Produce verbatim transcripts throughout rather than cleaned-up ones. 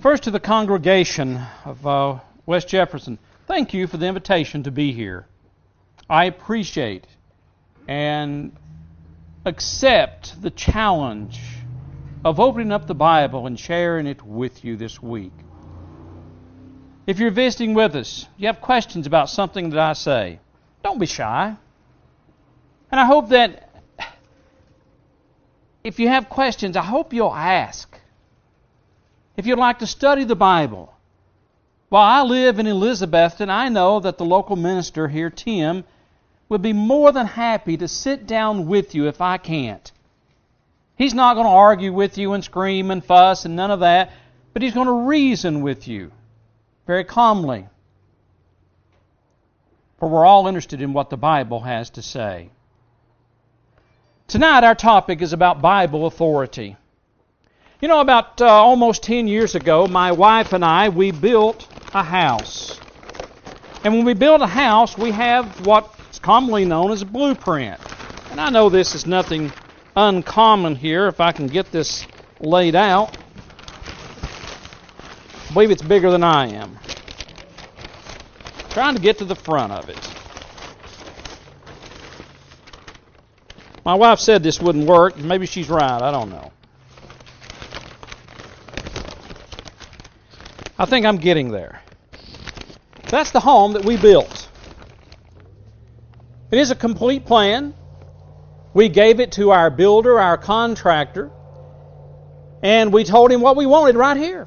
First, to the congregation of uh, West Jefferson, thank you for the invitation to be here. I appreciate and accept the challenge of opening up the Bible and sharing it with you this week. If you're visiting with us, you have questions about something that I say, don't be shy. And I hope that if you have questions, I hope you'll ask. If you'd like to study the Bible, while I live in Elizabethton, I know that the local minister here, Tim, would be more than happy to sit down with you if I can't. He's not going to argue with you and scream and fuss and none of that, but he's going to reason with you very calmly. For we're all interested in what the Bible has to say. Tonight our topic is about Bible authority. You know, about uh, almost ten years ago, my wife and I, we built a house. And when we build a house, we have what's commonly known as a blueprint. And I know this is nothing uncommon here, if I can get this laid out. I believe it's bigger than I am. Trying to get to the front of it. My wife said this wouldn't work. Maybe she's right. I don't know. I think I'm getting there. That's the home that we built. It is a complete plan. We gave it to our builder, our contractor, and we told him what we wanted right here.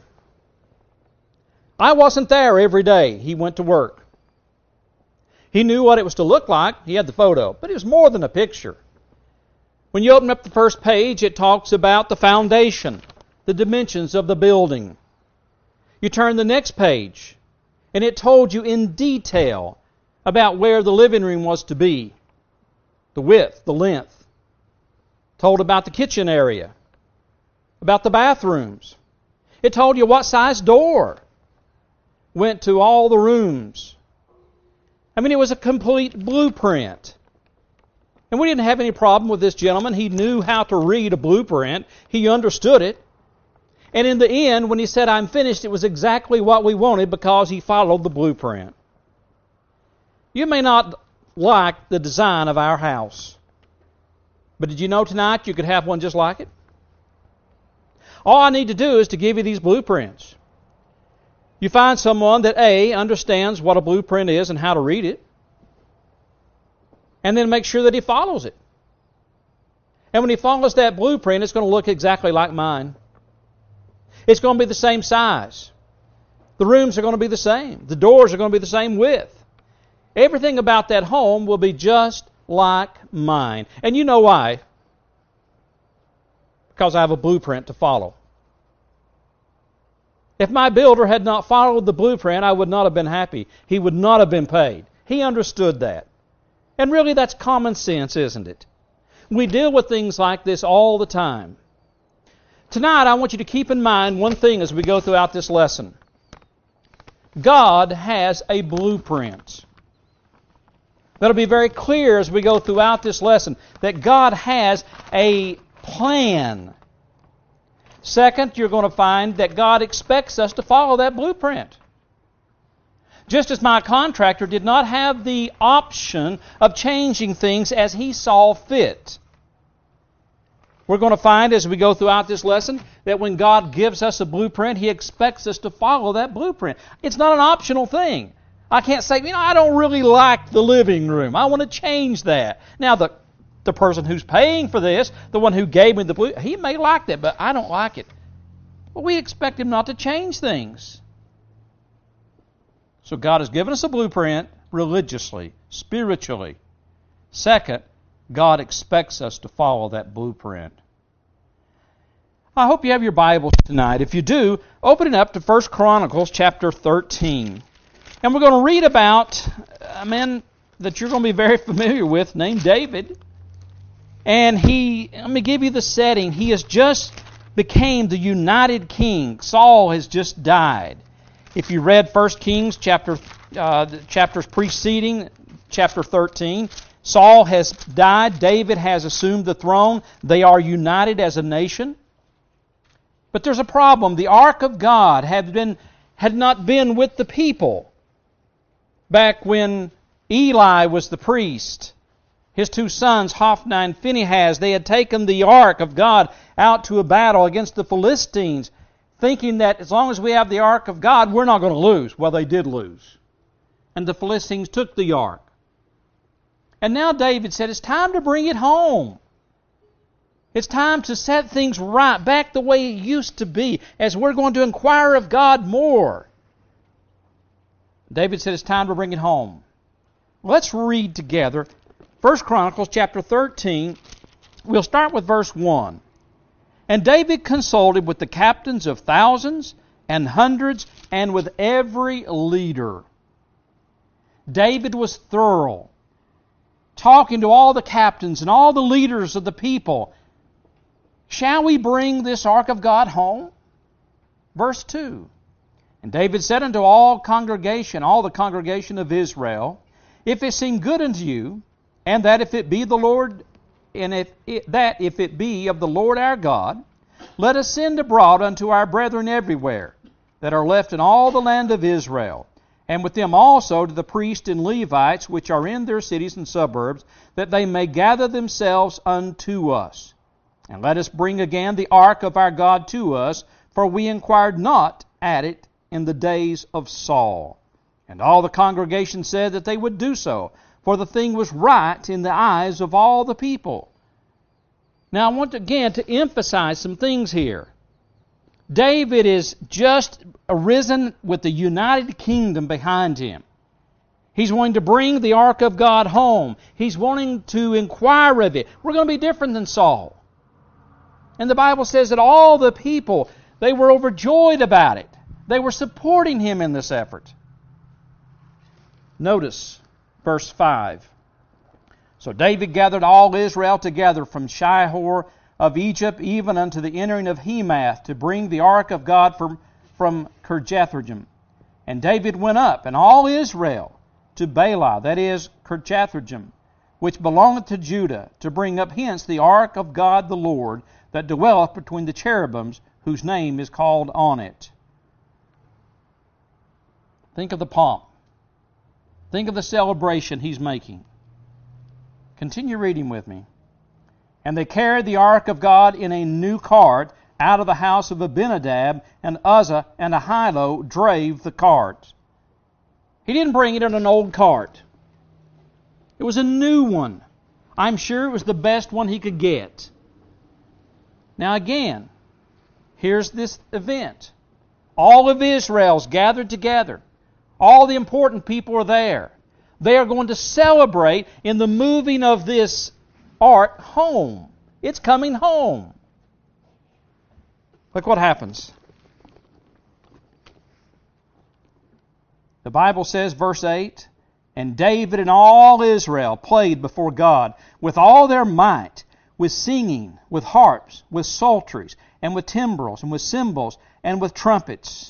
I wasn't there every day he went to work. He knew what it was to look like. He had the photo, but it was more than a picture. When you open up the first page, it talks about the foundation, the dimensions of the building. You turn the next page, and it told you in detail about where the living room was to be, the width, the length. Told about the kitchen area, about the bathrooms. It told you what size door went to all the rooms. I mean, it was a complete blueprint. And we didn't have any problem with this gentleman. He knew how to read a blueprint. He understood it. And in the end, when he said, I'm finished, it was exactly what we wanted because he followed the blueprint. You may not like the design of our house, but did you know tonight you could have one just like it? All I need to do is to give you these blueprints. You find someone that A, understands what a blueprint is and how to read it, and then make sure that he follows it. And when he follows that blueprint, it's going to look exactly like mine. It's going to be the same size. The rooms are going to be the same. The doors are going to be the same width. Everything about that home will be just like mine. And you know why? Because I have a blueprint to follow. If my builder had not followed the blueprint, I would not have been happy. He would not have been paid. He understood that. And really, that's common sense, isn't it? We deal with things like this all the time. Tonight, I want you to keep in mind one thing as we go throughout this lesson. God has a blueprint. That'll be very clear as we go throughout this lesson, that God has a plan. Second, you're going to find that God expects us to follow that blueprint. Just as my contractor did not have the option of changing things as he saw fit. We're going to find as we go throughout this lesson that when God gives us a blueprint, He expects us to follow that blueprint. It's not an optional thing. I can't say, you know, I don't really like the living room. I want to change that. Now, the the person who's paying for this, the one who gave me the blue, he may like that, but I don't like it. Well, we expect him not to change things. So God has given us a blueprint religiously, spiritually. Second, God expects us to follow that blueprint. I hope you have your Bibles tonight. If you do, open it up to First Chronicles chapter thirteen. And we're going to read about a man that you're going to be very familiar with named David. And he, let me give you the setting. He has just became the united king. Saul has just died. If you read First Kings chapter, uh, the chapters preceding chapter thirteen, Saul has died. David has assumed the throne. They are united as a nation. But there's a problem. The ark of God had been had not been with the people back when Eli was the priest. His two sons, Hophni and Phinehas, they had taken the ark of God out to a battle against the Philistines, thinking that as long as we have the ark of God, we're not going to lose. Well, they did lose. And the Philistines took the ark. And now David said, it's time to bring it home. It's time to set things right, back the way it used to be, as we're going to inquire of God more. David said, it's time to bring it home. Let's read together First Chronicles chapter thirteen. We'll start with verse one. And David consulted with the captains of thousands and hundreds and with every leader. David was thorough, talking to all the captains and all the leaders of the people. Shall we bring this ark of God home? Verse two. And David said unto all congregation, all the congregation of Israel, if it seem good unto you, and that if it be the Lord, and if it, that if it be of the Lord our God, let us send abroad unto our brethren everywhere that are left in all the land of Israel, and with them also to the priests and Levites which are in their cities and suburbs, that they may gather themselves unto us. And let us bring again the ark of our God to us, for we inquired not at it in the days of Saul. And all the congregation said that they would do so, for the thing was right in the eyes of all the people. Now I want again to emphasize some things here. David is just arisen with the United Kingdom behind him. He's wanting to bring the ark of God home. He's wanting to inquire of it. We're going to be different than Saul. And the Bible says that all the people, they were overjoyed about it. They were supporting him in this effort. Notice verse five. So David gathered all Israel together from Shihor of Egypt even unto the entering of Hemath to bring the ark of God from, from Kirjathjearim. And David went up, and all Israel, to Baalah, that is, Kirjathjearim, which belongeth to Judah, to bring up hence the ark of God the Lord, that dwelleth between the cherubims, whose name is called on it. Think of the pomp. Think of the celebration he's making. Continue reading with me. And they carried the ark of God in a new cart out of the house of Abinadab, and Uzzah and Ahio drave the cart. He didn't bring it in an old cart. It was a new one. I'm sure it was the best one he could get. Now again, here's this event. All of Israel's gathered together. All the important people are there. They are going to celebrate in the moving of this ark home. It's coming home. Look what happens. The Bible says, verse eight, and David and all Israel played before God with all their might, with singing, with harps, with psalteries, and with timbrels, and with cymbals, and with trumpets.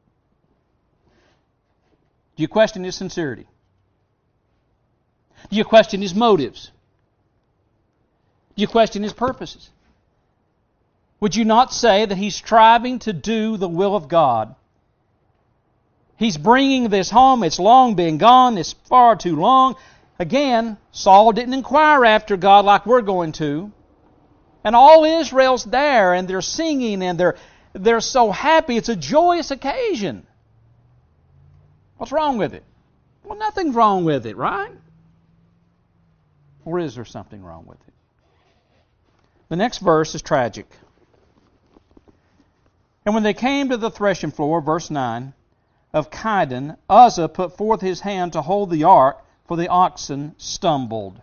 Do you question his sincerity? Do you question his motives? Do you question his purposes? Would you not say that he's striving to do the will of God? He's bringing this home. It's long been gone. It's far too long. Again, Saul didn't inquire after God like we're going to. And all Israel's there, and they're singing, and they're, they're so happy. It's a joyous occasion. What's wrong with it? Well, nothing's wrong with it, right? Or is there something wrong with it? The next verse is tragic. And when they came to the threshing floor, verse nine, of Chidon, Uzzah put forth his hand to hold the ark, for the oxen stumbled.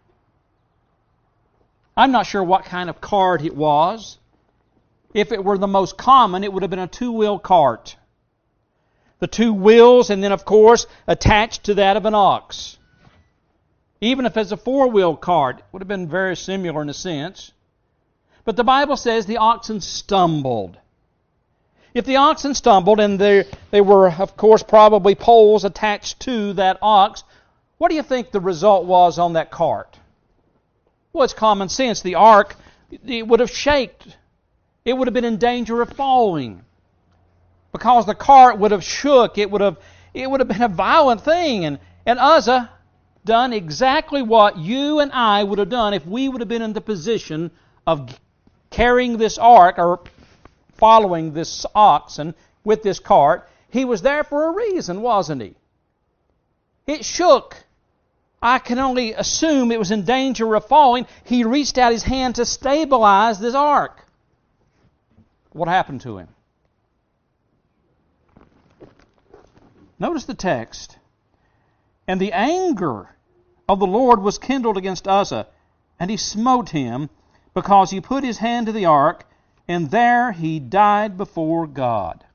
I'm not sure what kind of cart it was. If it were the most common, it would have been a two-wheel cart. The two wheels, and then, of course, attached to that of an ox. Even if it's a four-wheel cart, it would have been very similar in a sense. But the Bible says the oxen stumbled. If the oxen stumbled, and they, they were, of course, probably poles attached to that ox, what do you think the result was on that cart? Well, it's common sense. The ark, it would have shaked. It would have been in danger of falling. Because the cart would have shook. It would have, it would have been a violent thing. And, and Uzzah done exactly what you and I would have done if we would have been in the position of carrying this ark or following this oxen with this cart. He was there for a reason, wasn't he? It shook. I can only assume it was in danger of falling. He reached out his hand to stabilize this ark. What happened to him? Notice the text. And the anger of the Lord was kindled against Uzzah, and he smote him, because he put his hand to the ark, and there he died before God.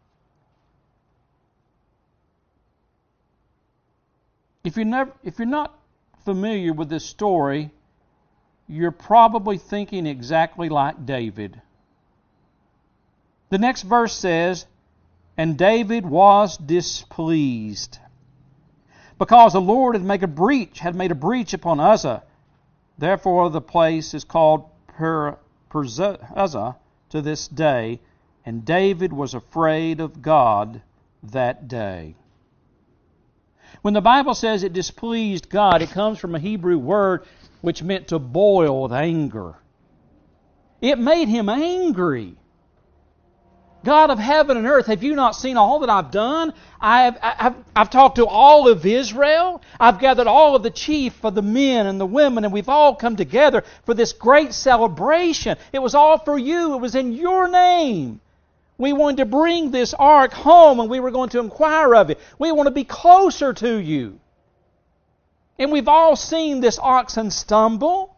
If you're never, if you're not familiar with this story, you're probably thinking exactly like David. The next verse says, and David was displeased, because the Lord had made a breach, had made a breach upon Uzzah. Therefore the place is called Per, Peruzzah to this day, and David was afraid of God that day. When the Bible says it displeased God, it comes from a Hebrew word which meant to boil with anger. It made him angry. God of heaven and earth, have you not seen all that I've done? I have, I've, I've talked to all of Israel. I've gathered all of the chief of the men and the women, and we've all come together for this great celebration. It was all for you. It was in your name. We wanted to bring this ark home, and we were going to inquire of it. We want to be closer to you. And we've all seen this oxen stumble.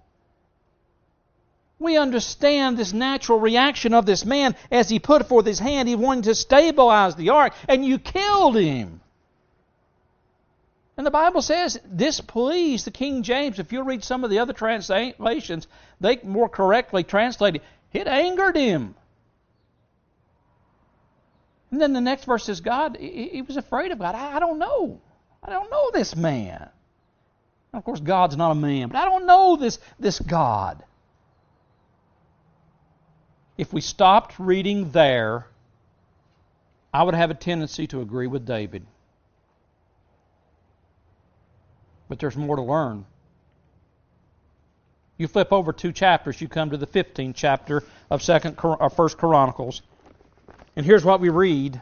We understand this natural reaction of this man as he put forth his hand. He wanted to stabilize the ark, and you killed him. And the Bible says this pleased the King James. If you read some of the other translations, they more correctly translate it. It angered him. And then the next verse says, God, he was afraid of God. I don't know. I don't know this man. And of course, God's not a man, but I don't know this, this God. If we stopped reading there, I would have a tendency to agree with David. But there's more to learn. You flip over two chapters, you come to the fifteenth chapter of Second or First Chronicles. And here's what we read.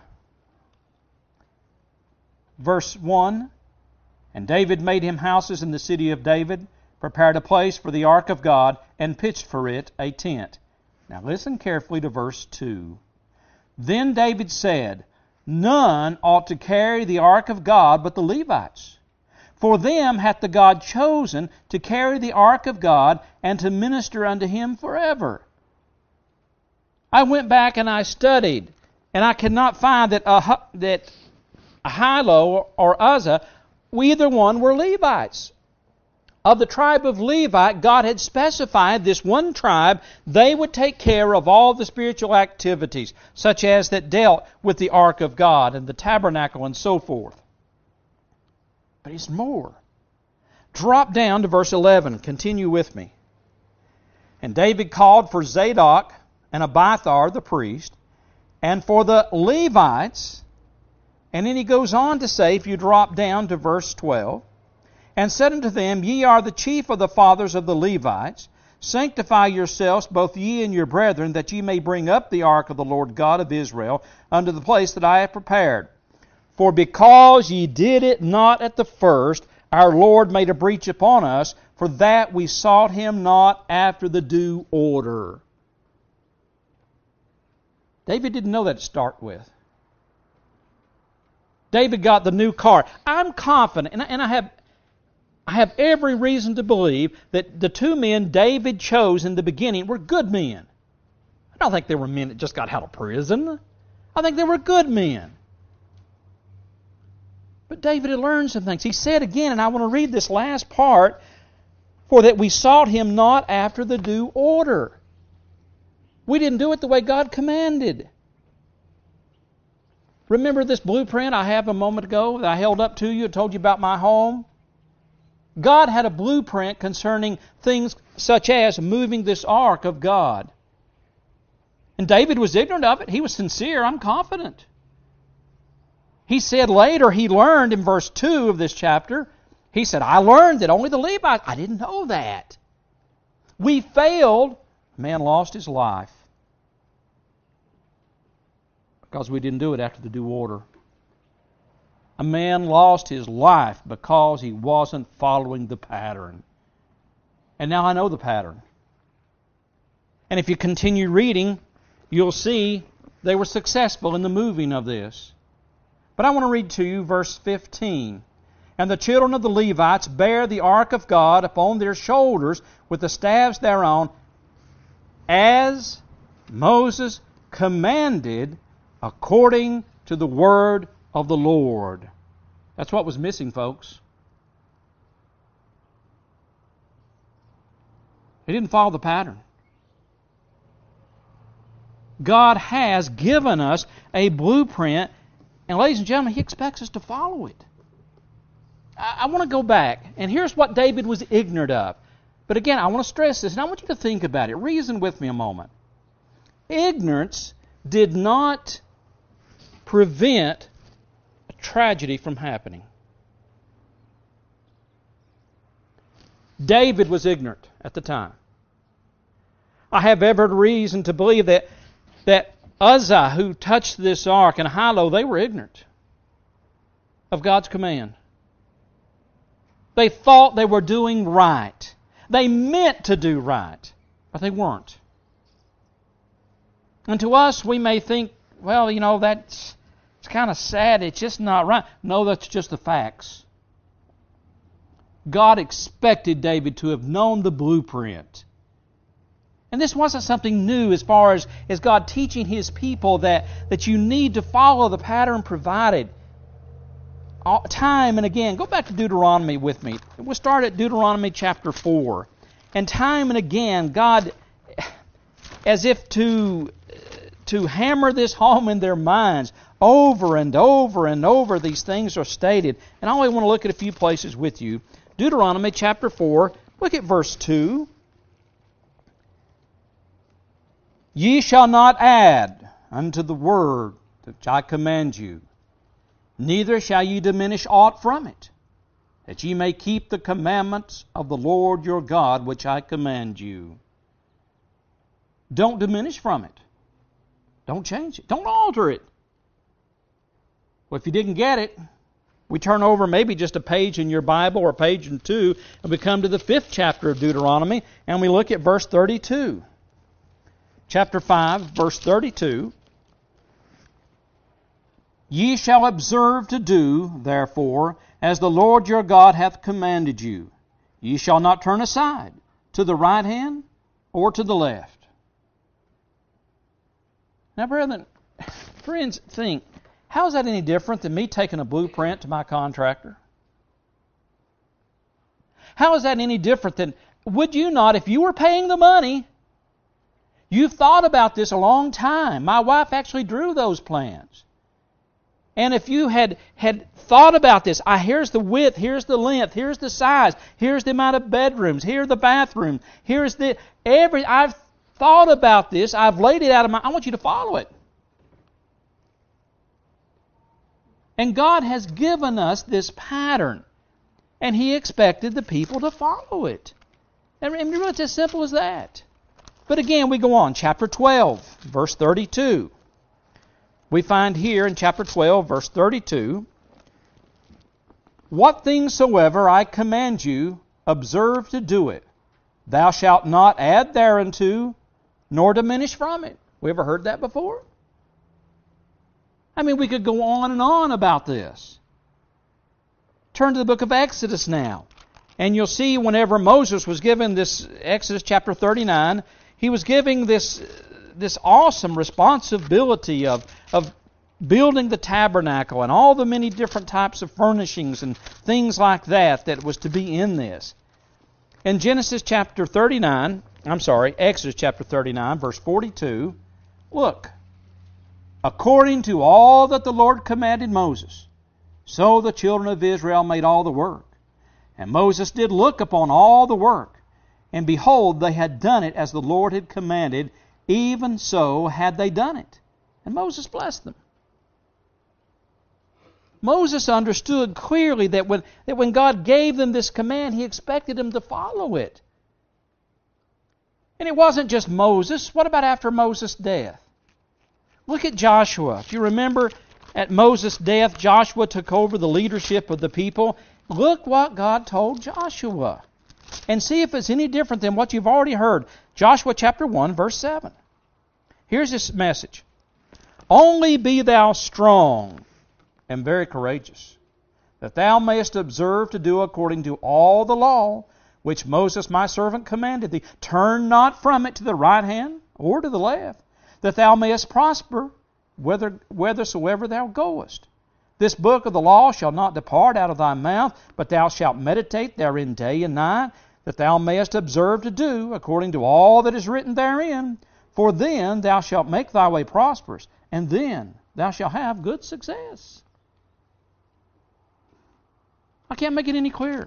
Verse one, and David made him houses in the city of David, prepared a place for the ark of God, and pitched for it a tent. Now listen carefully to verse two. Then David said, none ought to carry the ark of God but the Levites. For them hath the God chosen to carry the ark of God and to minister unto him forever. I went back and I studied, and I could not find that ah- that Ahilo or Uzzah, either one were Levites. Of the tribe of Levi, God had specified this one tribe, they would take care of all the spiritual activities, such as that dealt with the ark of God and the tabernacle and so forth. But it's more. Drop down to verse eleven. Continue with me. And David called for Zadok and Abiathar the priest, and for the Levites, and then he goes on to say, if you drop down to verse twelve, and said unto them, ye are the chief of the fathers of the Levites. Sanctify yourselves, both ye and your brethren, that ye may bring up the ark of the Lord God of Israel unto the place that I have prepared. For because ye did it not at the first, our Lord made a breach upon us, for that we sought him not after the due order. David didn't know that to start with. David got the new car. I'm confident, and I have I have every reason to believe that the two men David chose in the beginning were good men. I don't think they were men that just got out of prison. I think they were good men. But David had learned some things. He said again, and I want to read this last part, for that we sought him not after the due order. We didn't do it the way God commanded. Remember this blueprint I have a moment ago that I held up to you and told you about my home? God had a blueprint concerning things such as moving this ark of God. And David was ignorant of it. He was sincere, I'm confident. He said later, he learned in verse two of this chapter, he said, I learned that only the Levites, I didn't know that. We failed, a man lost his life. Because we didn't do it after the due order. A man lost his life because he wasn't following the pattern. And now I know the pattern. And if you continue reading, you'll see they were successful in the moving of this. But I want to read to you verse fifteen. And the children of the Levites bare the ark of God upon their shoulders with the staves thereon, as Moses commanded according to the word of the Lord. That's what was missing, folks. He didn't follow the pattern. God has given us a blueprint, and ladies and gentlemen, He expects us to follow it. I, I want to go back, and here's what David was ignorant of. But again, I want to stress this, and I want you to think about it. Reason with me a moment. Ignorance did not prevent a tragedy from happening. David was ignorant at the time. I have every reason to believe that that Uzzah, who touched this ark, and Hilo, they were ignorant of God's command. They thought they were doing right. They meant to do right, but they weren't. And to us, we may think, well, you know, that's it's kind of sad. It's just not right. No, that's just the facts. God expected David to have known the blueprint. And this wasn't something new as far as, as God teaching His people that, that you need to follow the pattern provided. All, time and again, go back to Deuteronomy with me. We'll start at Deuteronomy chapter four. And time and again, God, as if to, to hammer this home in their minds, over and over and over these things are stated. And I only want to look at a few places with you. Deuteronomy chapter four, look at verse two. Ye shall not add unto the word which I command you, neither shall ye diminish aught from it, that ye may keep the commandments of the Lord your God which I command you. Don't diminish from it. Don't change it. Don't alter it. Well, if you didn't get it, we turn over maybe just a page in your Bible or a page in two, and we come to the fifth chapter of Deuteronomy, and we look at verse thirty-two. Chapter five, verse thirty-two. Ye shall observe to do, therefore, as the Lord your God hath commanded you. Ye shall not turn aside to the right hand or to the left. Now, brethren, friends, think, how is that any different than me taking a blueprint to my contractor? How is that any different than, would you not, if you were paying the money, you've thought about this a long time. My wife actually drew those plans. And if you had, had thought about this, I, here's the width, here's the length, here's the size, here's the amount of bedrooms, here's the bathroom, here's the every. I've thought about this. I've laid it out of my. I want you to follow it. And God has given us this pattern, and He expected the people to follow it. And really, it's as simple as that. But again, we go on. Chapter twelve, verse thirty-two. We find here in chapter twelve, verse thirty-two, what things soever I command you, observe to do it. Thou shalt not add thereunto, nor diminish from it. We ever heard that before? I mean, we could go on and on about this. Turn to the book of Exodus now. And you'll see whenever Moses was given this, Exodus chapter thirty-nine, he was giving this, this awesome responsibility of, of building the tabernacle and all the many different types of furnishings and things like that that was to be in this. In Genesis chapter thirty-nine, I'm sorry, Exodus chapter thirty-nine, verse forty-two, look. According to all that the Lord commanded Moses, so the children of Israel made all the work. And Moses did look upon all the work, and behold, they had done it as the Lord had commanded even so had they done it. And Moses blessed them. Moses understood clearly that when, that when God gave them this command, He expected them to follow it. And it wasn't just Moses. What about after Moses' death? Look at Joshua. If you remember, at Moses' death, Joshua took over the leadership of the people. Look what God told Joshua. And see if it's any different than what you've already heard. Joshua chapter one, verse seven. Here's this message. Only be thou strong and very courageous, that thou mayest observe to do according to all the law which Moses my servant commanded thee. Turn not from it to the right hand or to the left, that thou mayest prosper whither, whithersoever thou goest. This book of the law shall not depart out of thy mouth, but thou shalt meditate therein day and night, that thou mayest observe to do according to all that is written therein. For then thou shalt make thy way prosperous, and then thou shalt have good success. I can't make it any clearer.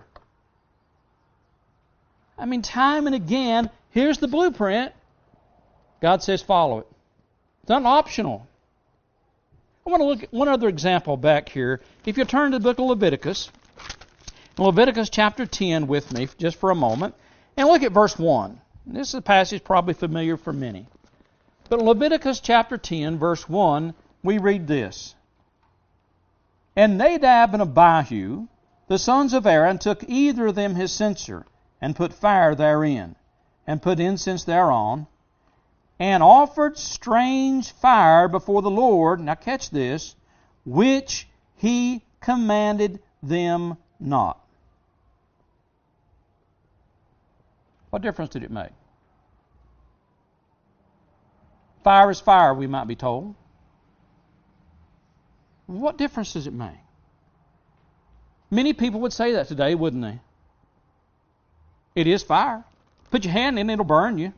I mean, time and again, here's the blueprint. God says follow it. It's not optional. I want to look at one other example back here. If you turn to the book of Leviticus, Leviticus chapter ten with me just for a moment, and look at verse one. This is a passage probably familiar for many. But in Leviticus chapter ten, verse one, we read this. And Nadab and Abihu, the sons of Aaron, took either of them his censer, and put fire therein, and put incense thereon, and offered strange fire before the Lord, now catch this, which He commanded them not. What difference did it make? Fire is fire, we might be told. What difference does it make? Many people would say that today, wouldn't they? It is fire. Put your hand in it, it'll burn you.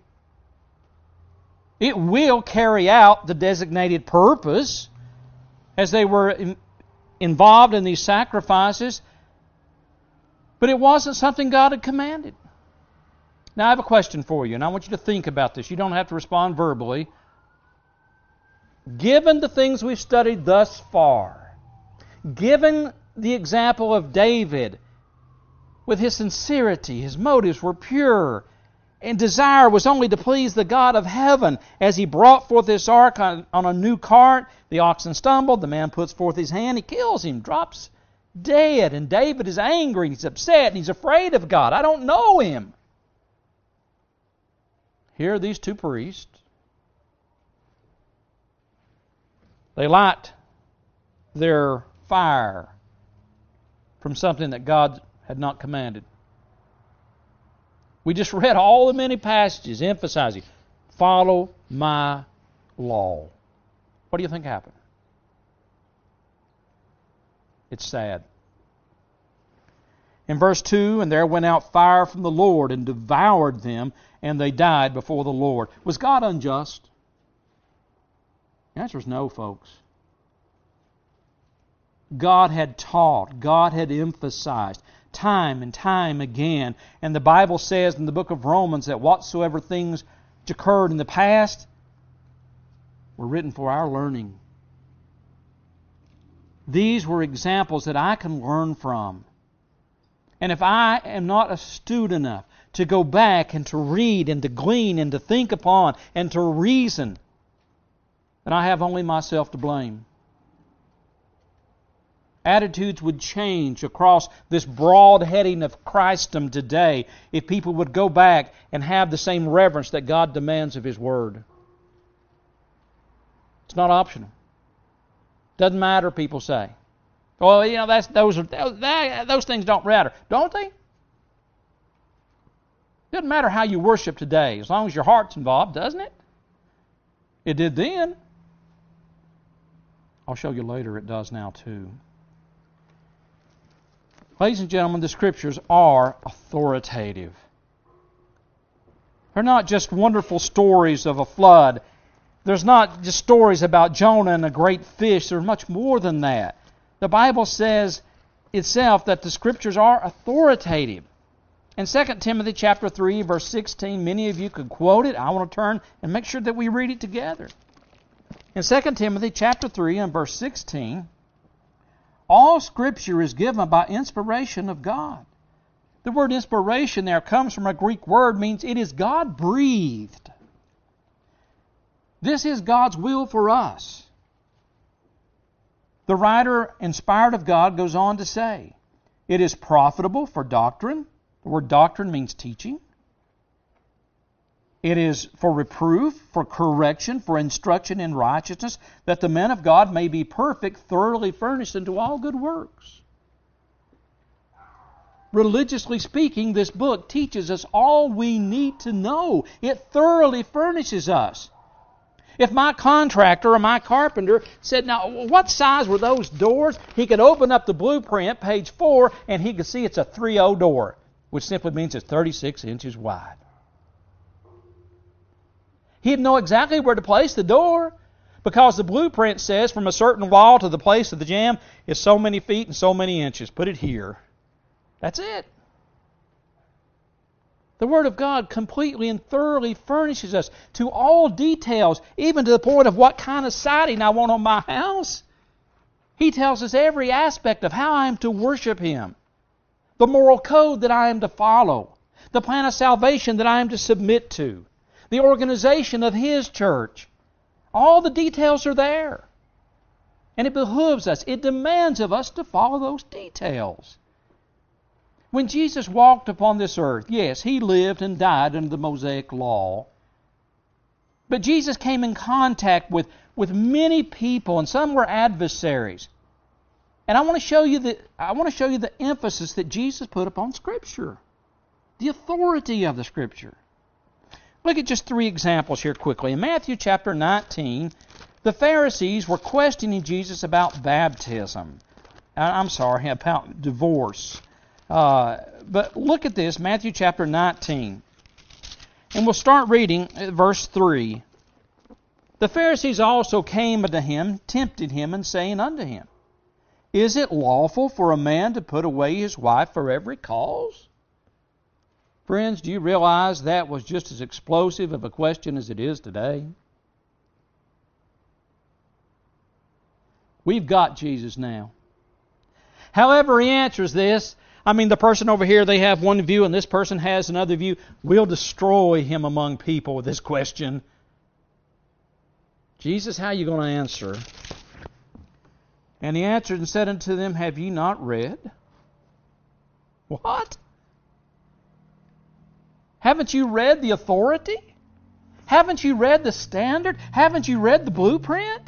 It will carry out the designated purpose as they were in, involved in these sacrifices, but it wasn't something God had commanded. Now I have a question for you, and I want you to think about this. You don't have to respond verbally. Given the things we've studied thus far, given the example of David, with his sincerity, his motives were pure, and desire was only to please the God of heaven. As he brought forth this ark on, on a new cart, the oxen stumbled, the man puts forth his hand, he kills him, drops dead, and David is angry, he's upset, and he's afraid of God. I don't know him. Here are these two priests. They light their fire from something that God had not commanded. We just read all the many passages emphasizing, follow my law. What do you think happened? It's sad. In verse two, and there went out fire from the Lord and devoured them, and they died before the Lord. Was God unjust? The answer is no, folks. God had taught, God had emphasized time and time again. And the Bible says in the book of Romans that whatsoever things which occurred in the past were written for our learning. These were examples that I can learn from. And if I am not astute enough to go back and to read and to glean and to think upon and to reason, then I have only myself to blame. Attitudes would change across this broad heading of Christendom today if people would go back and have the same reverence that God demands of His Word. It's not optional. Doesn't matter, people say. Well, you know, that's those are that, those things don't matter, don't they? Doesn't matter how you worship today, as long as your heart's involved, doesn't it? It did then. I'll show you later it does now too. Ladies and gentlemen, the Scriptures are authoritative. They're not just wonderful stories of a flood. There's not just stories about Jonah and a great fish. There's much more than that. The Bible says itself that the Scriptures are authoritative. In Second Timothy chapter three, verse sixteen, many of you could quote it. I want to turn and make sure that we read it together. In Second Timothy chapter three and verse sixteen, all Scripture is given by inspiration of God. The word inspiration there comes from a Greek word, means it is God-breathed. This is God's will for us. The writer, inspired of God, goes on to say, it is profitable for doctrine. The word doctrine means teaching. It is for reproof, for correction, for instruction in righteousness, that the man of God may be perfect, thoroughly furnished unto all good works. Religiously speaking, this book teaches us all we need to know. It thoroughly furnishes us. If my contractor or my carpenter said, now, what size were those doors? He could open up the blueprint, page four, and he could see it's a three oh door, which simply means it's thirty-six inches wide. He'd know exactly where to place the door, because the blueprint says from a certain wall to the place of the jamb is so many feet and so many inches. Put it here. That's it. The Word of God completely and thoroughly furnishes us to all details, even to the point of what kind of siding I want on my house. He tells us every aspect of how I am to worship Him, the moral code that I am to follow, the plan of salvation that I am to submit to, the organization of His church. All the details are there. And it behooves us, it demands of us to follow those details. When Jesus walked upon this earth, yes, He lived and died under the Mosaic law. But Jesus came in contact with, with many people, and some were adversaries. And I want to show you the I want to show you the emphasis that Jesus put upon Scripture, the authority of the Scripture. Look at just three examples here quickly. In Matthew chapter nineteen, the Pharisees were questioning Jesus about baptism. I'm sorry, about divorce. Uh, but look at this, Matthew chapter nineteen. And we'll start reading at verse three. The Pharisees also came unto him, tempted him, and saying unto him, Is it lawful for a man to put away his wife for every cause? Friends, do you realize that was just as explosive of a question as it is today? We've got Jesus now. However He answers this, I mean, the person over here, they have one view and this person has another view. We'll destroy him among people with this question. Jesus, how are you going to answer? And He answered and said unto them, Have ye not read? What? Haven't you read the authority? Haven't you read the standard? Haven't you read the blueprint?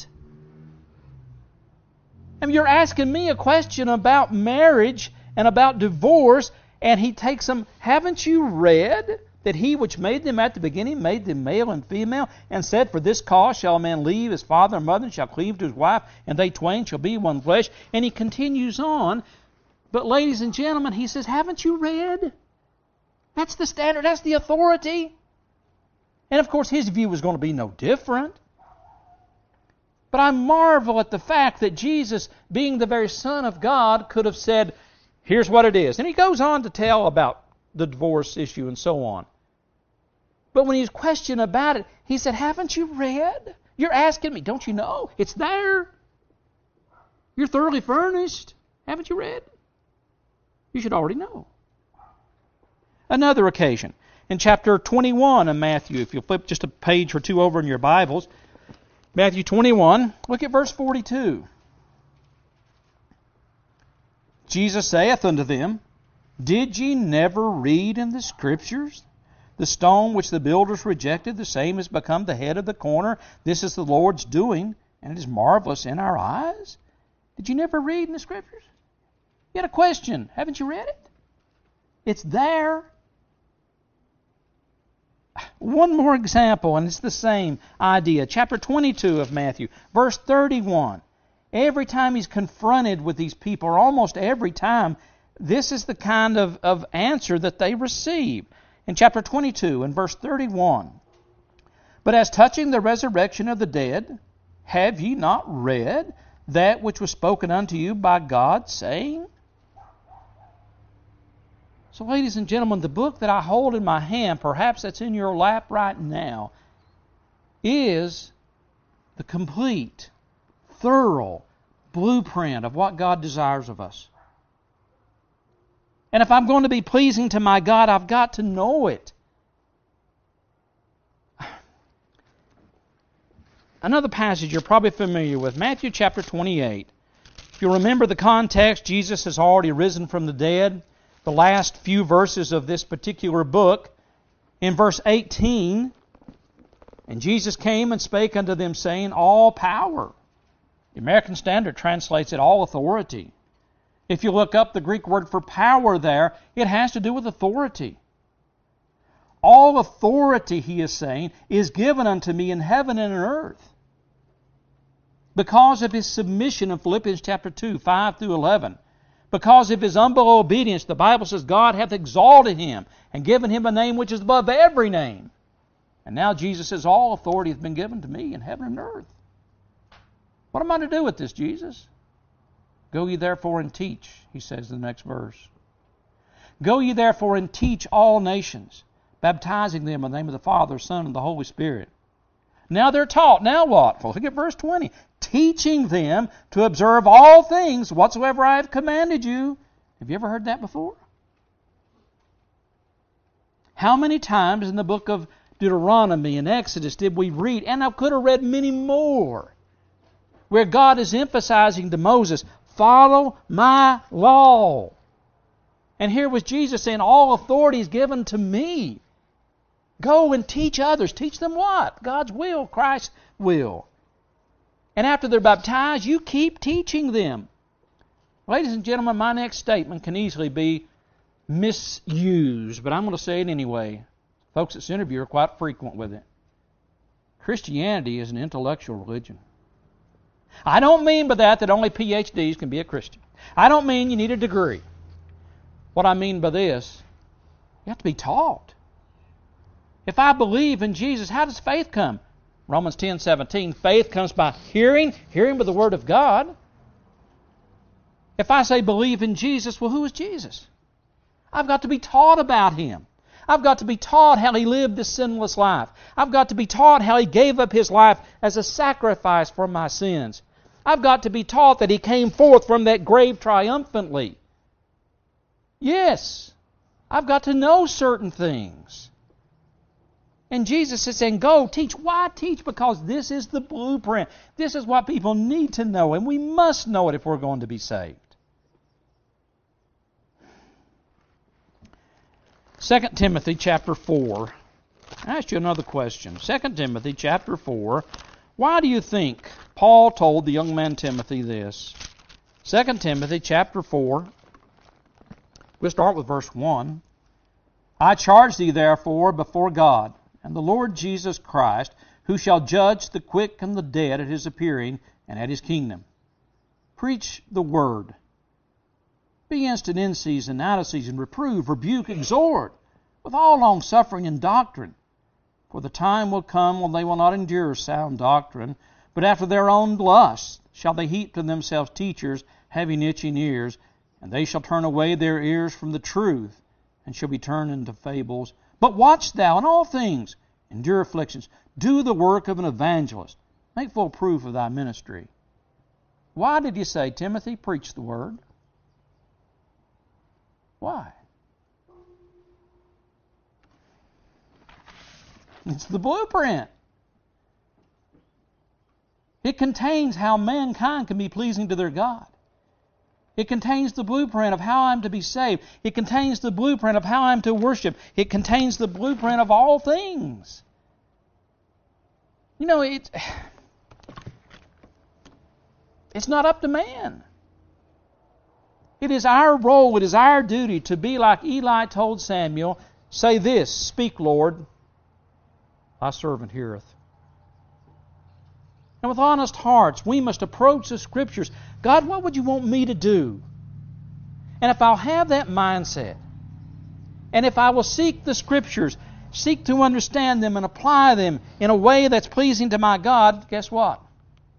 I mean, you're asking me a question about marriage and about divorce, and He takes them, haven't you read that He which made them at the beginning made them male and female, and said, For this cause shall a man leave his father and mother, and shall cleave to his wife, and they twain shall be one flesh. And He continues on. But ladies and gentlemen, He says, haven't you read? That's the standard, that's the authority. And of course His view was going to be no different. But I marvel at the fact that Jesus, being the very Son of God, could have said, Here's what it is. And He goes on to tell about the divorce issue and so on. But when He's questioned about it, He said, Haven't you read? You're asking me, don't you know? It's there. You're thoroughly furnished. Haven't you read? You should already know. Another occasion, in chapter twenty-one of Matthew, if you'll flip just a page or two over in your Bibles, Matthew twenty-one, look at verse forty-two. Jesus saith unto them, Did ye never read in the Scriptures? The stone which the builders rejected, the same is become the head of the corner. This is the Lord's doing, and it is marvelous in our eyes. Did you never read in the Scriptures? You had a question. Haven't you read it? It's there. One more example, and it's the same idea. Chapter twenty-two of Matthew, verse thirty-one. Every time He's confronted with these people, or almost every time, this is the kind of, of answer that they receive. In chapter twenty-two, and verse thirty-one, But as touching the resurrection of the dead, have ye not read that which was spoken unto you by God, saying? So, ladies and gentlemen, the book that I hold in my hand, perhaps that's in your lap right now, is the complete, thorough blueprint of what God desires of us. And if I'm going to be pleasing to my God, I've got to know it. Another passage you're probably familiar with, Matthew chapter twenty-eight. If you remember the context, Jesus has already risen from the dead. The last few verses of this particular book, in verse eighteen, and Jesus came and spake unto them, saying, all power. The American Standard translates it, all authority. If you look up the Greek word for power there, it has to do with authority. All authority, he is saying, is given unto me in heaven and in earth. Because of his submission in Philippians chapter two, five through eleven. Because of his humble obedience, the Bible says God hath exalted him and given him a name which is above every name. And now Jesus says, all authority hath been given to me in heaven and earth. What am I to do with this, Jesus? Go ye therefore and teach, he says in the next verse. Go ye therefore and teach all nations, baptizing them in the name of the Father, Son, and the Holy Spirit. Now they're taught. Now what? Well, look at verse twenty. Teaching them to observe all things whatsoever I have commanded you. Have you ever heard that before? How many times in the book of Deuteronomy and Exodus did we read, and I could have read many more, where God is emphasizing to Moses, follow my law. And here was Jesus saying, all authority is given to me. Go and teach others. Teach them what? God's will, Christ's will. And after they're baptized, you keep teaching them. Ladies and gentlemen, my next statement can easily be misused, but I'm going to say it anyway. Folks at Centerview are quite frequent with it. Christianity is an intellectual religion. I don't mean by that that only P H Ds can be a Christian. I don't mean you need a degree. What I mean by this, you have to be taught. If I believe in Jesus, how does faith come? Romans ten seventeen, faith comes by hearing, hearing by the Word of God. If I say believe in Jesus, well, who is Jesus? I've got to be taught about Him. I've got to be taught how He lived this sinless life. I've got to be taught how He gave up His life as a sacrifice for my sins. I've got to be taught that He came forth from that grave triumphantly. Yes, I've got to know certain things. And Jesus is saying, go teach. Why teach? Because this is the blueprint. This is what people need to know, and we must know it if we're going to be saved. Second Timothy chapter four. I asked you another question. Second Timothy chapter four. Why do you think Paul told the young man Timothy this? Second Timothy chapter four. We'll start with verse one. I charge thee therefore before God and the Lord Jesus Christ, who shall judge the quick and the dead at His appearing and at His kingdom. Preach the word. Be instant in season, out of season, reprove, rebuke, exhort, with all longsuffering and doctrine. For the time will come when they will not endure sound doctrine, but after their own lusts shall they heap to themselves teachers having itching ears, and they shall turn away their ears from the truth, and shall be turned into fables. But watch thou in all things, endure afflictions, do the work of an evangelist, make full proof of thy ministry. Why did He say, Timothy, preach the word? Why? It's the blueprint. It contains how mankind can be pleasing to their God. It contains the blueprint of how I'm to be saved. It contains the blueprint of how I'm to worship. It contains the blueprint of all things. You know, it, it's not up to man. It is our role, it is our duty to be like Eli told Samuel, say this, speak, Lord, thy servant heareth. And with honest hearts, we must approach the Scriptures. God, what would you want me to do? And if I'll have that mindset, and if I will seek the Scriptures, seek to understand them and apply them in a way that's pleasing to my God, guess what?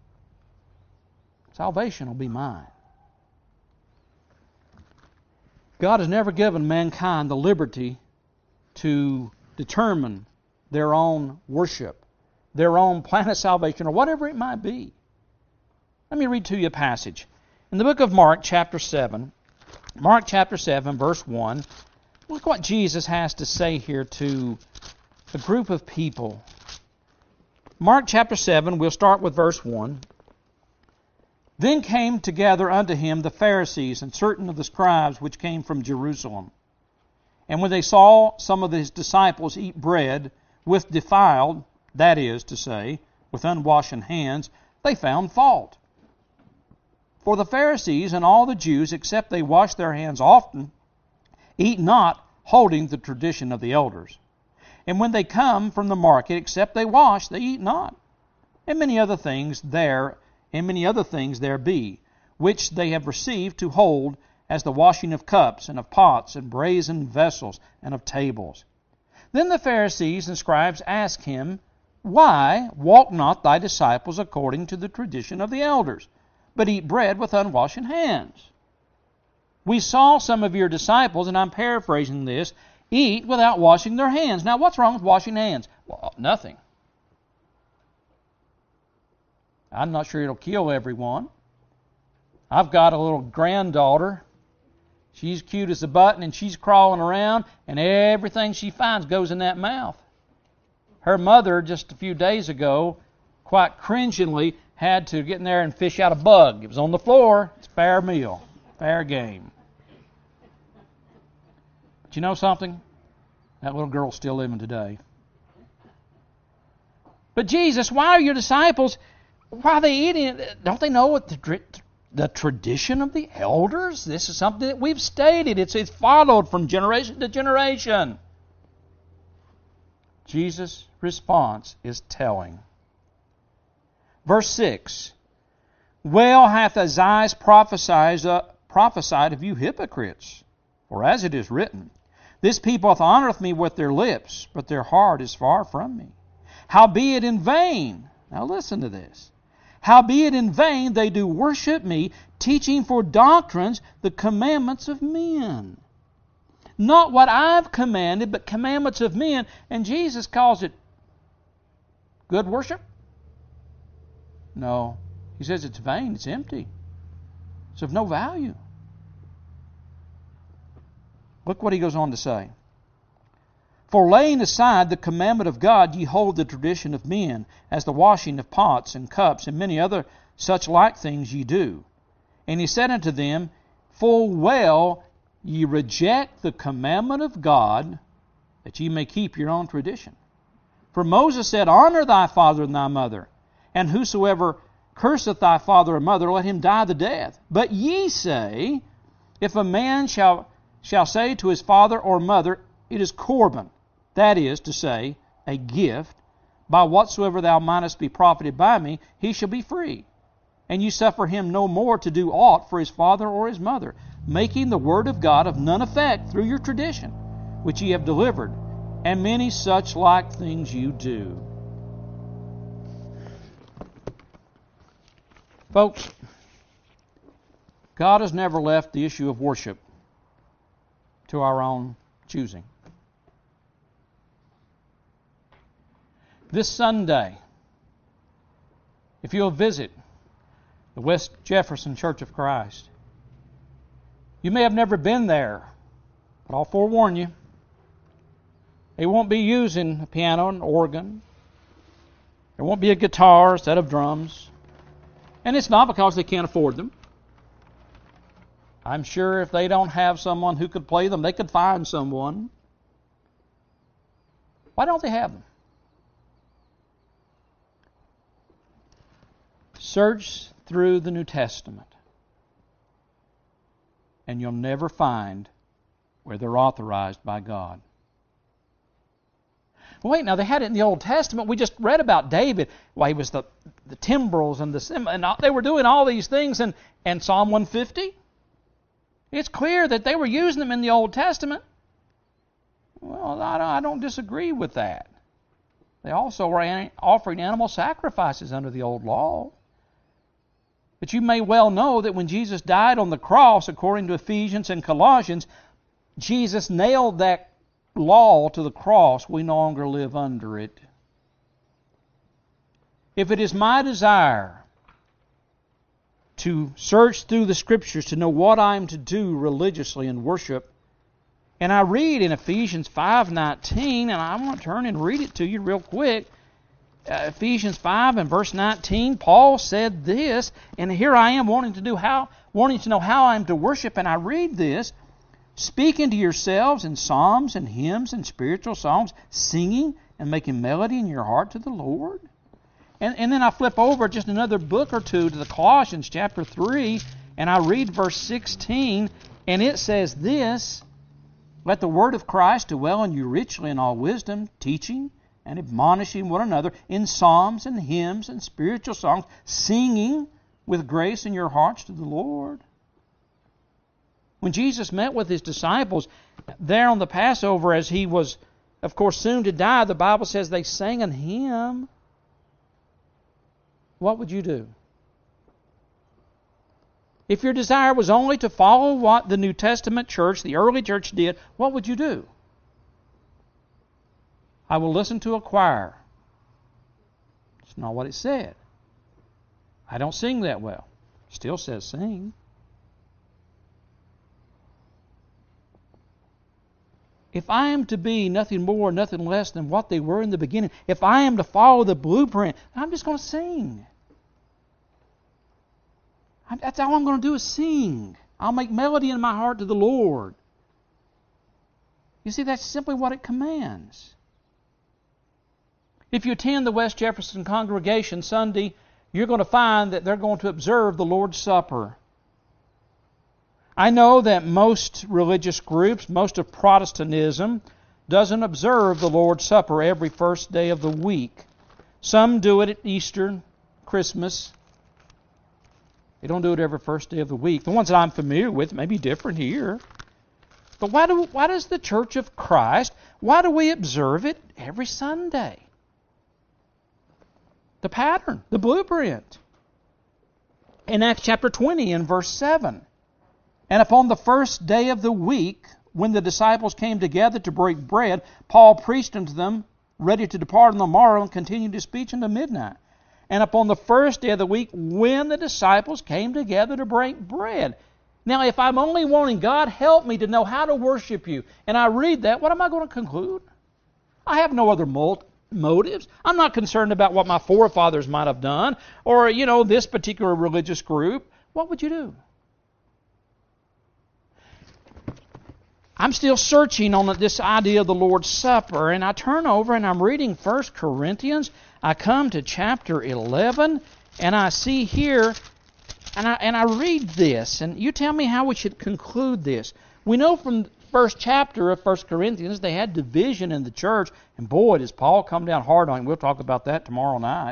Salvation will be mine. God has never given mankind the liberty to determine their own worship, their own plan of salvation, or whatever it might be. Let me read to you a passage. In the book of Mark, chapter seven, Mark chapter seven, verse one, look what Jesus has to say here to a group of people. Mark chapter seven, we'll start with verse one. Then came together unto him the Pharisees and certain of the scribes which came from Jerusalem. And when they saw some of his disciples eat bread with defiled, that is to say, with unwashen hands, they found fault. For the Pharisees and all the Jews, except they wash their hands often, eat not, holding the tradition of the elders. And when they come from the market, except they wash, they eat not. And many other things there and many other things there be, which they have received to hold, as the washing of cups, and of pots, and brazen vessels, and of tables. Then the Pharisees and scribes asked him, Why walk not thy disciples according to the tradition of the elders, but eat bread with unwashen hands? We saw some of your disciples, and I'm paraphrasing this, eat without washing their hands. Now, what's wrong with washing hands? Well, nothing. I'm not sure it'll kill everyone. I've got a little granddaughter. She's cute as a button, and she's crawling around, and everything she finds goes in that mouth. Her mother, just a few days ago, quite cringingly, had to get in there and fish out a bug. It was on the floor. It's fair meal, fair game. But you know something? That little girl's still living today. But Jesus, why are your disciples... Why are they eating? Don't they know what the, the tradition of the elders? This is something that we've stated. It's, it's followed from generation to generation. Jesus' response is telling. Verse six. Well hath Isaiah prophesied, uh, prophesied of you hypocrites. For as it is written, This people honoureth me with their lips, but their heart is far from me. Howbeit in vain. Now listen to this. Howbeit in vain they do worship me, teaching for doctrines the commandments of men. Not what I've commanded, but commandments of men. And Jesus calls it good worship? No. He says it's vain, it's empty. It's of no value. Look what he goes on to say. For laying aside the commandment of God, ye hold the tradition of men, as the washing of pots and cups, and many other such like things ye do. And he said unto them, Full well ye reject the commandment of God, that ye may keep your own tradition. For Moses said, Honour thy father and thy mother, and whosoever curseth thy father or mother, let him die the death. But ye say, If a man shall, shall say to his father or mother, It is Corban, that is to say, a gift, by whatsoever thou mightest be profited by me, he shall be free. And you suffer him no more to do aught for his father or his mother, making the word of God of none effect through your tradition, which ye have delivered, and many such like things you do. Folks, God has never left the issue of worship to our own choosing. This Sunday, if you'll visit the West Jefferson Church of Christ, you may have never been there, but I'll forewarn you, they won't be using a piano and organ. There won't be a guitar, a set of drums. And it's not because they can't afford them. I'm sure if they don't have someone who could play them, they could find someone. Why don't they have them? Search through the New Testament, and you'll never find where they're authorized by God. Wait, now they had it in the Old Testament. We just read about David. Well, he was the, the timbrels and the and they were doing all these things. And, and Psalm one fifty, it's clear that they were using them in the Old Testament. Well, I don't, I don't disagree with that. They also were offering animal sacrifices under the old law. But you may well know that when Jesus died on the cross, according to Ephesians and Colossians, Jesus nailed that law to the cross, we no longer live under it. If it is my desire to search through the Scriptures to know what I am to do religiously in worship, and I read in Ephesians five nineteen, and I want to turn and read it to you real quick. Uh, Ephesians five and verse nineteen, Paul said this, and here I am wanting to do how, wanting to know how I am to worship, and I read this: speaking to yourselves in psalms and hymns and spiritual songs, singing and making melody in your heart to the Lord. And, and then I flip over just another book or two to the Colossians chapter three, and I read verse sixteen, and it says this: let the word of Christ dwell in you richly in all wisdom, teaching and admonishing one another in psalms and hymns and spiritual songs, singing with grace in your hearts to the Lord. When Jesus met with His disciples there on the Passover, as He was, of course, soon to die, the Bible says they sang a hymn. What would you do? If your desire was only to follow what the New Testament church, the early church did, what would you do? I will listen to a choir. It's not what it said. I don't sing that well. It still says sing. If I am to be nothing more, nothing less than what they were in the beginning, if I am to follow the blueprint, I'm just going to sing. That's all I'm going to do is sing. I'll make melody in my heart to the Lord. You see, that's simply what it commands. If you attend the West Jefferson congregation Sunday, you're going to find that they're going to observe the Lord's Supper. I know that most religious groups, most of Protestantism, doesn't observe the Lord's Supper every first day of the week. Some do it at Easter, Christmas. They don't do it every first day of the week. The ones that I'm familiar with may be different here. But why do why does the Church of Christ, why do we observe it every Sunday? The pattern, the blueprint. In Acts chapter twenty and verse seven, and upon the first day of the week, when the disciples came together to break bread, Paul preached unto them, ready to depart on the morrow, and continued his speech until midnight. And upon the first day of the week, when the disciples came together to break bread. Now, if I'm only wanting, God, help me to know how to worship you, and I read that, what am I going to conclude? I have no other motives. I'm not concerned about what my forefathers might have done, or, you know, this particular religious group. What would you do? I'm still searching on this idea of the Lord's Supper, and I turn over and I'm reading First Corinthians. I come to chapter eleven, and I see here, and I and I read this, and you tell me how we should conclude this. We know from the first chapter of First Corinthians they had division in the church, and boy, does Paul come down hard on him. We'll talk about that tomorrow night.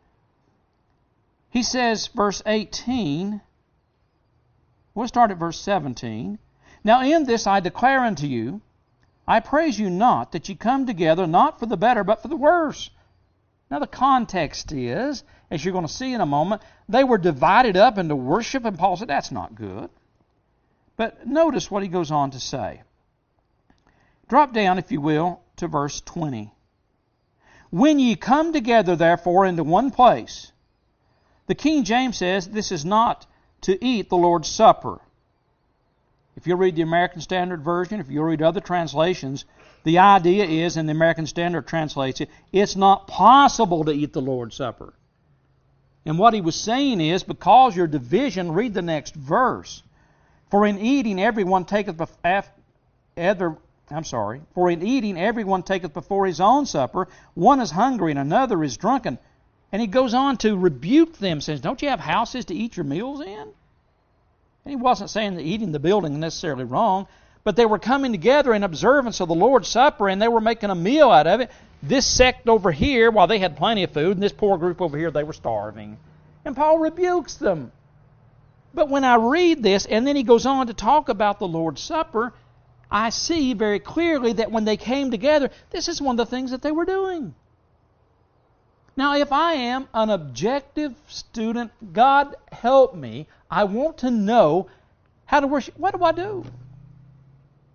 He says, verse eighteen, we'll start at verse seventeen. Now in this I declare unto you, I praise you not that ye come together not for the better, but for the worse. Now the context is, as you're going to see in a moment, they were divided up into worship, and Paul said that's not good. But notice what he goes on to say. Drop down, if you will, to verse twenty. When ye come together, therefore, into one place, the King James says this is not to eat the Lord's Supper. If you read the American Standard Version, if you read other translations, the idea is, and the American Standard translates it, it's not possible to eat the Lord's Supper. And what he was saying is, because your division, read the next verse. For in eating everyone taketh before, I'm sorry, for in eating everyone taketh before his own supper, one is hungry and another is drunken. And he goes on to rebuke them, says, don't you have houses to eat your meals in? And he wasn't saying that eating the building is necessarily wrong, but they were coming together in observance of the Lord's Supper, and they were making a meal out of it. This sect over here, while they had plenty of food, and this poor group over here, they were starving. And Paul rebukes them. But when I read this, and then he goes on to talk about the Lord's Supper, I see very clearly that when they came together, this is one of the things that they were doing. Now, if I am an objective student, God help me, I want to know how to worship. What do I do?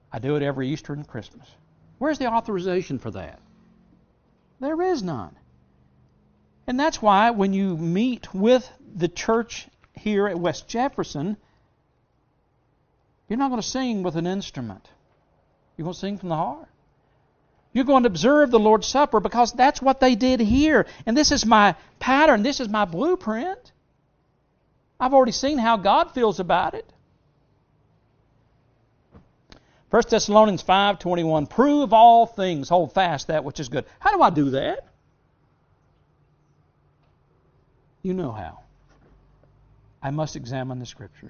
I do it every Easter and Christmas. Where's the authorization for that? There is none. And that's why when you meet with the church here at West Jefferson, you're not going to sing with an instrument. You're going to sing from the heart. You're going to observe the Lord's Supper because that's what they did here. And this is my pattern. This is my blueprint. I've already seen how God feels about it. First Thessalonians five twenty-one, prove all things, hold fast that which is good. How do I do that? You know how. I must examine the Scriptures.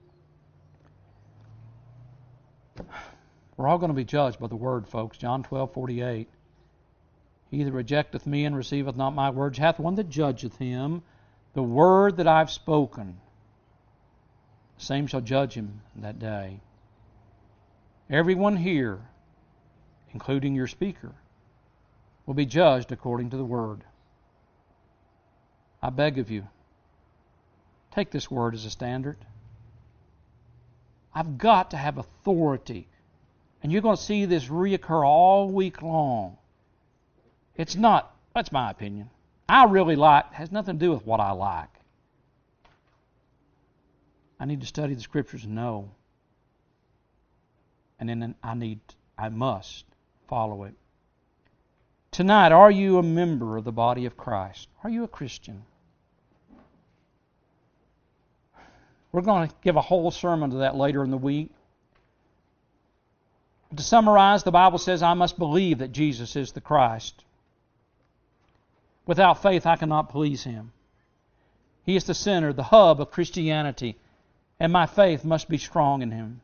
We're all going to be judged by the Word, folks. John twelve forty-eight. He that rejecteth me and receiveth not my words hath one that judgeth him. The word that I've spoken, the same shall judge him that day. Everyone here, including your speaker, will be judged according to the Word. I beg of you, take this Word as a standard. I've got to have authority. And you're going to see this reoccur all week long. It's not, that's my opinion. I really like, it has nothing to do with what I like. I need to study the Scriptures and know. And then I need, I must follow it. Tonight, are you a member of the body of Christ? Are you a Christian? We're going to give a whole sermon to that later in the week. To summarize, the Bible says, I must believe that Jesus is the Christ. Without faith, I cannot please Him. He is the center, the hub of Christianity, and my faith must be strong in Him.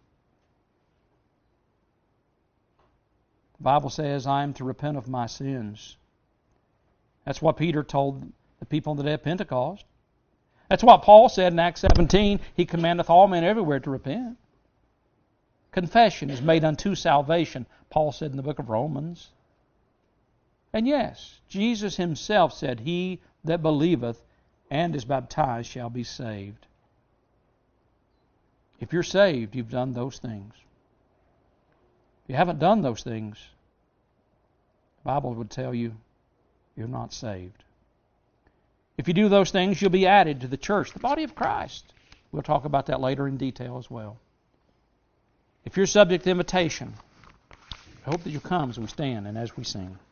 The Bible says, I am to repent of my sins. That's what Peter told the people on the day of Pentecost. That's what Paul said in Acts seventeen. He commandeth all men everywhere to repent. Confession is made unto salvation, Paul said in the book of Romans. And yes, Jesus Himself said, he that believeth and is baptized shall be saved. If you're saved, you've done those things. If you haven't done those things, the Bible would tell you you're not saved. If you do those things, you'll be added to the church, the body of Christ. We'll talk about that later in detail as well. If you're subject to invitation, I hope that you'll come as we stand and as we sing.